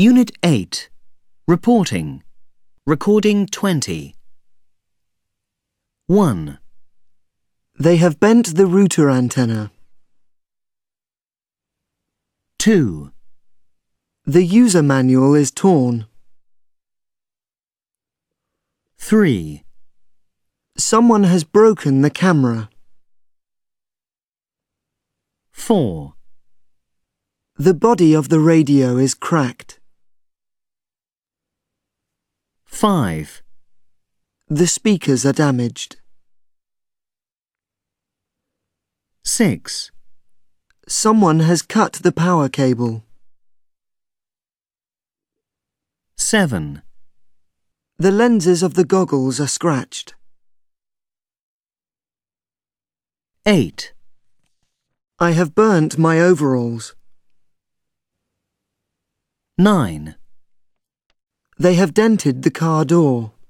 Unit 8. Reporting. Recording 20. 1. They have bent the router antenna. 2. The user manual is torn. 3. Someone has broken the camera. 4. The body of the radio is cracked. 5. The speakers are damaged. 6. Someone has cut the power cable. 7. The lenses of the goggles are scratched. 8. I have burnt my overalls. 9. They have dented the car door.